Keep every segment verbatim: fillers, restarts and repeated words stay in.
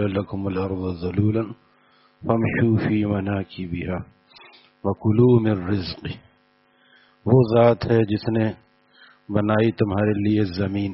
لكم الأرض ذلولا فامشوا في مناكبها وكلوا من رزقه. وہ ذات ہے جس نے بنائی تمہارے لیے زمین،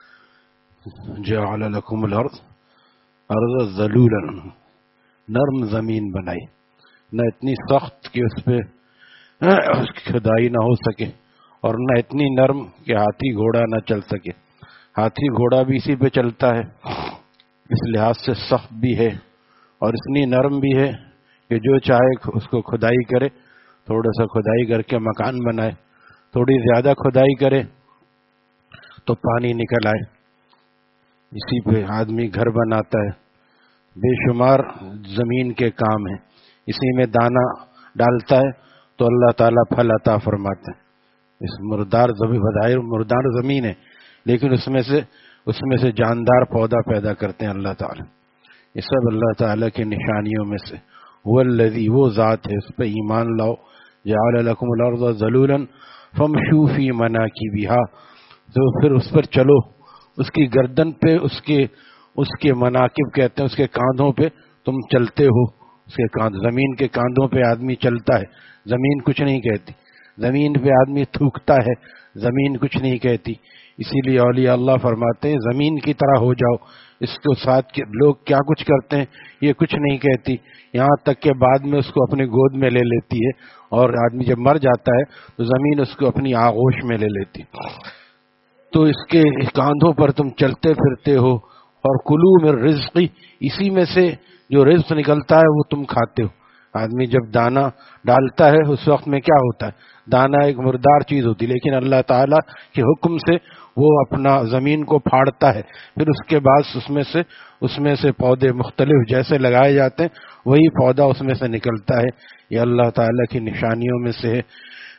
جعل لكم الأرض ارض ذلولا، نرم زمین بنائی، نہ اتنی سخت کہ اس پہ کھدائی نہ ہو سکے اور نہ اتنی نرم کہ ہاتھی گھوڑا نہ چل سکے. ہاتھی گھوڑا بھی اسی پہ چلتا ہے، اس لحاظ سے سخت بھی ہے اور اتنی نرم بھی ہے کہ جو چاہے اس کو کھدائی کرے، تھوڑا سا کھدائی کر کے مکان بنائے، تھوڑی زیادہ کھدائی کرے تو پانی نکل آئے. اسی پہ آدمی گھر بناتا ہے. بے شمار زمین کے کام ہیں، اسی میں دانہ ڈالتا ہے تو اللہ تعالیٰ پھل عطا فرماتے ہیں. اس مردار زمین بظاہر مردار زمین ہے لیکن اس میں سے اس میں سے جاندار پودا پیدا کرتے ہیں اللہ تعالیٰ. یہ سب اللہ تعالیٰ کی نشانیوں میں سے. وہ الذی، وہ ذات ہے، اس پہ ایمان لاؤ. جعل لکم الارض ذلولا فامشوا فی مناکبہا، تو پھر اس پر چلو، اس کی گردن پہ، اس کے اس کے مناکب کہتے ہیں، اس کے کاندھوں پہ تم چلتے ہو. اس کے کاندھ، زمین کے کاندھوں پہ آدمی چلتا ہے، زمین کچھ نہیں کہتی. زمین پہ آدمی تھوکتا ہے، زمین کچھ نہیں کہتی. اسی لیے اولیاء اللہ فرماتے ہیں زمین کی طرح ہو جاؤ. اس کو ساتھ کے لوگ کیا کچھ کرتے ہیں یہ کچھ نہیں کہتی، یہاں تک کہ بعد میں اس کو اپنے گود میں لے لیتی ہے، اور آدمی جب مر جاتا ہے تو زمین اس کو اپنی آغوش میں لے لیتی. تو اس کے کاندھوں پر تم چلتے پھرتے ہو. اور کلو من رزقی، اسی میں سے جو رزق نکلتا ہے وہ تم کھاتے ہو. آدمی جب دانہ ڈالتا ہے اس وقت میں کیا ہوتا ہے؟ دانہ ایک مردار چیز ہوتی ہے، لیکن اللہ تعالیٰ کے حکم سے وہ اپنا زمین کو پھاڑتا ہے، پھر اس کے بعد اس میں سے اس میں سے پودے مختلف جیسے لگائے جاتے ہیں وہی پودا اس میں سے نکلتا ہے. یہ اللہ تعالیٰ کی نشانیوں میں سے ہے.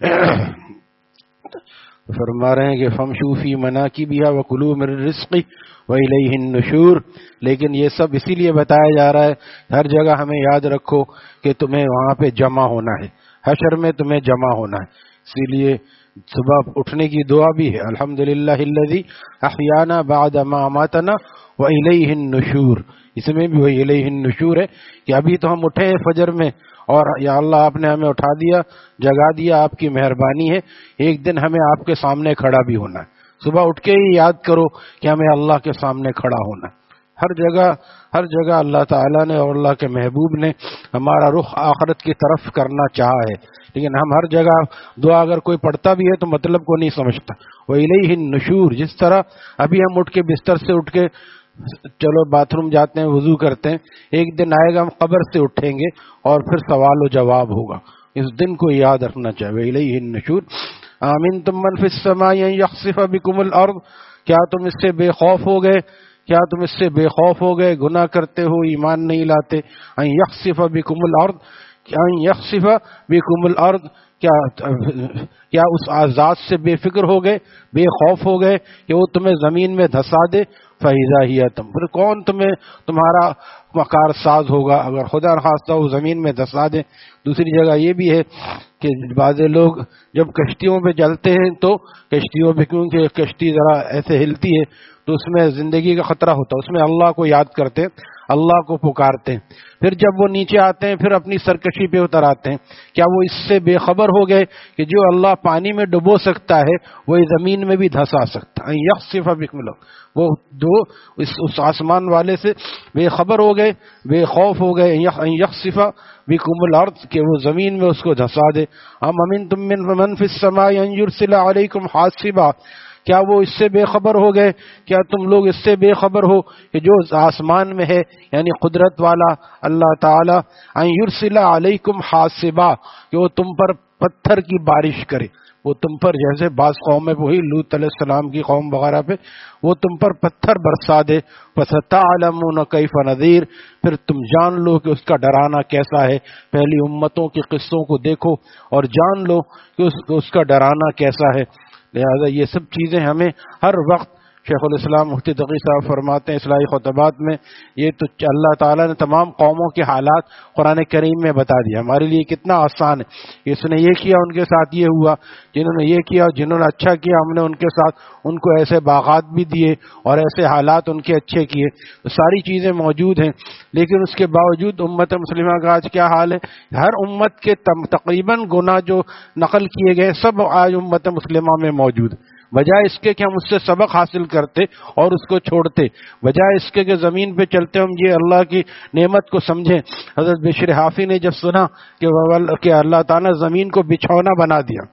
فرما رہے ہیں کہ فامشوا فی مناکبہا وکلوا من رزقہ وإلیہ النشور. لیکن یہ سب اسی لیے بتایا جا رہا ہے، ہر جگہ ہمیں یاد رکھو کہ تمہیں وہاں پہ جمع ہونا ہے، حشر میں تمہیں جمع ہونا ہے. اسی لیے صبح اٹھنے کی دعا بھی ہے، الحمدللہ الذی احیانا بعد ما اماتنا وإلیہ النشور. اس میں بھی وإلیہ النشور ہے کہ ابھی تو ہم اٹھے ہیں فجر میں، اور یا اللہ آپ نے ہمیں اٹھا دیا، جگا دیا، آپ کی مہربانی ہے. ایک دن ہمیں آپ کے سامنے کھڑا بھی ہونا ہے. صبح اٹھ کے ہی یاد کرو کہ ہمیں اللہ کے سامنے کھڑا ہونا ہے. ہر جگہ ہر جگہ اللہ تعالیٰ نے اور اللہ کے محبوب نے ہمارا رخ آخرت کی طرف کرنا چاہا ہے، لیکن ہم ہر جگہ دعا اگر کوئی پڑھتا بھی ہے تو مطلب کو نہیں سمجھتا. وإلیہ النشور، جس طرح ابھی ہم اٹھ کے بستر سے اٹھ کے چلو باتھ روم جاتے ہیں، وضو کرتے ہیں، ایک دن آئے گا ہم قبر سے اٹھیں گے اور پھر سوال و جواب ہوگا. اس دن کو یاد رکھنا چاہیے. وإلیہ النشور. آمنتم من فی السماء ان یخسف بکم الارض، کیا تم اس سے بے خوف ہو گئے؟ کیا تم اس سے بے خوف ہو گئے؟ گناہ کرتے ہو، ایمان نہیں لاتے. ان یخسف بکم الارض، ان یخسف بکم الارض، کیا کیا اس ذات سے بے فکر ہو گئے، بے خوف ہو گئے کہ وہ تمہیں زمین میں دھسا دے؟ فَإِذَا هِيَ تَمُورُ، پھر کون تمہیں تمہارا مکار ساز ہوگا اگر خدا نخواستہ وہ زمین میں دھسا دے. دوسری جگہ یہ بھی ہے کہ بعض لوگ جب کشتیوں پہ چلتے ہیں تو کشتیوں پہ، کیونکہ کشتی ذرا ایسے ہلتی ہے تو اس میں زندگی کا خطرہ ہوتا ہے، اس میں اللہ کو یاد کرتے ہیں، اللہ کو پکارتے ہیں. پھر جب وہ نیچے آتے ہیں پھر اپنی سرکشی پہ اتر آتے ہیں. کیا وہ اس سے بے خبر ہو گئے کہ جو اللہ پانی میں ڈبو سکتا ہے وہی زمین میں بھی دھسا سکتا ہے؟ یخسف بکم الارض، وہ دو اس, اس آسمان والے سے بے خبر ہو گئے، بے خوف ہو گئے. یخسف بکم الارض، کہ وہ زمین میں اس کو دھسا دے. ام امنتم من فی السماء ان یرسل علیکم حاصبا، کیا وہ اس سے بے خبر ہو گئے؟ کیا تم لوگ اس سے بے خبر ہو کہ جو آسمان میں ہے یعنی قدرت والا اللہ تعالی، ان یرسل علیکم حاصبا، کہ وہ تم پر پتھر کی بارش کرے. وہ تم پر، جیسے بعض قومیں وہی لوط علیہ السلام کی قوم وغیرہ پہ وہ تم پر پتھر برسا دے. فَسَتَعْلَمُونَ كَيْفَ نَذِيرٌ، پھر تم جان لو کہ اس کا ڈرانا کیسا ہے. پہلی امتوں کے قصوں کو دیکھو اور جان لو کہ اس, اس کا ڈرانا کیسا ہے. لہذا یہ سب چیزیں ہمیں ہر وقت شیخ الاسلام مفتی تقی صاحب فرماتے ہیں اصلاحی خطبات میں، یہ تو اللہ تعالیٰ نے تمام قوموں کے حالات قرآن کریم میں بتا دیا. ہمارے لیے کتنا آسان ہے، اس نے یہ کیا ان کے ساتھ یہ ہوا، جنہوں نے یہ کیا جنہوں نے اچھا کیا ہم نے ان کے ساتھ ان کو ایسے باغات بھی دیے اور ایسے حالات ان کے اچھے کیے. تو ساری چیزیں موجود ہیں، لیکن اس کے باوجود امت مسلمہ کا آج کیا حال ہے؟ ہر امت کے تقریباً گناہ جو نقل کیے گئے سب آج امت مسلمہ میں موجود. بجائے اس کے کہ ہم اس سے سبق حاصل کرتے اور اس کو چھوڑتے، بجائے اس کے کہ زمین پہ چلتے ہم یہ اللہ کی نعمت کو سمجھیں. حضرت بشر حافی نے جب سنا کہ اللہ تعالیٰ زمین کو بچھونا بنا دیا،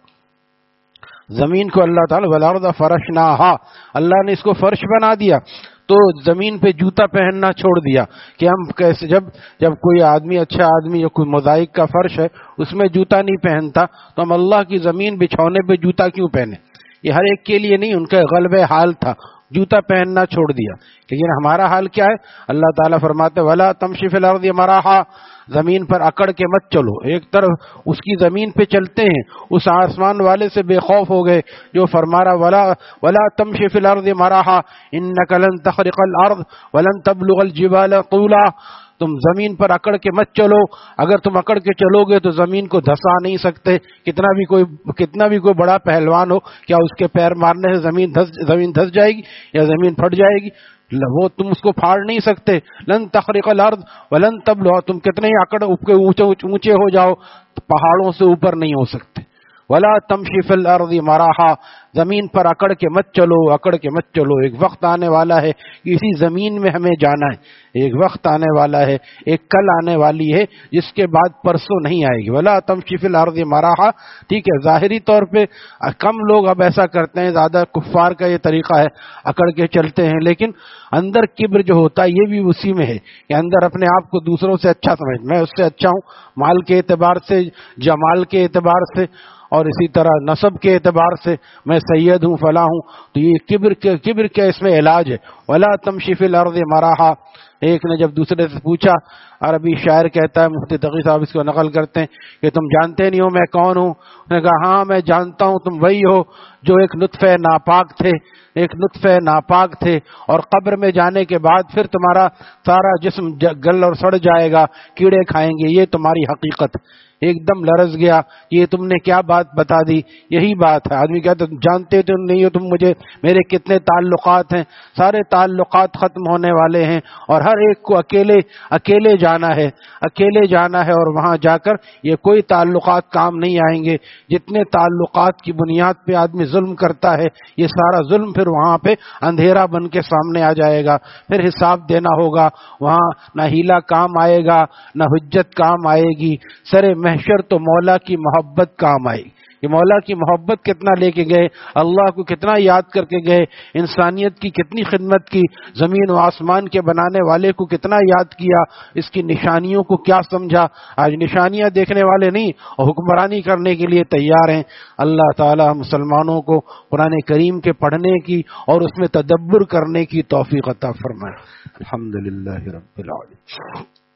زمین کو اللہ تعالیٰ والارض فرشناہا، اللہ نے اس کو فرش بنا دیا، تو زمین پہ جوتا پہننا چھوڑ دیا کہ ہم کیسے، جب جب کوئی آدمی اچھا آدمی جو کوئی موزائک کا فرش ہے اس میں جوتا نہیں پہنتا تو ہم اللہ کی زمین بچھونے پہ جوتا کیوں پہنے؟ یہ ہر ایک کے لیے نہیں، ان کا غلب حال تھا، جوتا پہننا چھوڑ دیا. لیکن ہمارا حال کیا ہے؟ اللہ تعالیٰ فرماتے وَلَا تَمْشِ فِي الْأَرْضِ مَرَاحًا، زمین پر اکڑ کے مت چلو. ایک طرف اس کی زمین پہ چلتے ہیں، اس آسمان والے سے بے خوف ہو گئے جو فرما رہا ولا ولا تمشي في الارض مراحا انك لن تخرق الارض ولن تبلغ الجبال طولا. تم زمین پر اکڑ کے مت چلو، اگر تم اکڑ کے چلو گے تو زمین کو دھسا نہیں سکتے. کتنا بھی کوئی کتنا بھی کوئی بڑا پہلوان ہو، کیا اس کے پیر مارنے سے زمین دھس زمین دھس جائے گی یا زمین پھٹ جائے گی؟ وہ تم اس کو پھاڑ نہیں سکتے. لن تخرق الارض ولن تبلغ، تم کتنے ہی اکڑ اونچے اونچے ہو جاؤ پہاڑوں سے اوپر نہیں ہو سکتے. ولا تمشی فی الارض مراحا، زمین پر اکڑ کے مت چلو اکڑ کے مت چلو. ایک وقت آنے والا ہے کہ اسی زمین میں ہمیں جانا ہے، ایک وقت آنے والا ہے، ایک کل آنے والی ہے جس کے بعد پرسوں نہیں آئے گی. ولا تمشی فی الارض مراحا، ٹھیک ہے، ظاہری طور پہ کم لوگ اب ایسا کرتے ہیں، زیادہ کفار کا یہ طریقہ ہے اکڑ کے چلتے ہیں، لیکن اندر کبر جو ہوتا ہے یہ بھی اسی میں ہے کہ اندر اپنے آپ کو دوسروں سے اچھا سمجھ، میں اس سے اچھا ہوں، مال کے اعتبار سے، جمال کے اعتبار سے، اور اسی طرح نسب کے اعتبار سے میں سید ہوں فلاں ہوں. تو یہ کبر کے کبر کا اس میں علاج ہے. ولا تمشی فی الارض مراحا. ایک نے جب دوسرے سے پوچھا، عربی شاعر کہتا ہے، مفتی تقی صاحب اس کو نقل کرتے ہیں کہ تم جانتے نہیں ہو میں کون ہوں؟ اس نے کہا ہاں میں جانتا ہوں، تم وہی ہو جو ایک نطفہ ناپاک تھے ایک نطفہ ناپاک تھے اور قبر میں جانے کے بعد پھر تمہارا سارا جسم گل اور سڑ جائے گا، کیڑے کھائیں گے، یہ تمہاری حقیقت. ایک دم لرز گیا، یہ تم نے کیا بات بتا دی؟ یہی بات ہے. آدمی کہتا جانتے تو نہیں ہو تم مجھے، میرے کتنے تعلقات ہیں، سارے تعلقات ختم ہونے والے ہیں اور ہر ایک کو اکیلے اکیلے جانا ہے اکیلے جانا ہے اور وہاں جا کر یہ کوئی تعلقات کام نہیں آئیں گے. جتنے تعلقات کی بنیاد پہ آدمی ظلم کرتا ہے یہ سارا ظلم پھر وہاں پہ اندھیرا بن کے سامنے آ جائے گا. پھر حساب دینا ہوگا، وہاں نہ ہیلا کام آئے گا نہ حجت کام آئے گی. سر محشر تو مولا کی محبت کام آئی. یہ مولا کی محبت کتنا لے کے گئے، اللہ کو کتنا یاد کر کے گئے، انسانیت کی کتنی خدمت کی، زمین و آسمان کے بنانے والے کو کتنا یاد کیا، اس کی نشانیوں کو کیا سمجھا. آج نشانیاں دیکھنے والے نہیں اور حکمرانی کرنے کے لیے تیار ہیں. اللہ تعالی مسلمانوں کو قرآن کریم کے پڑھنے کی اور اس میں تدبر کرنے کی توفیق عطا فرمائے. الحمدللہ رب العالمین.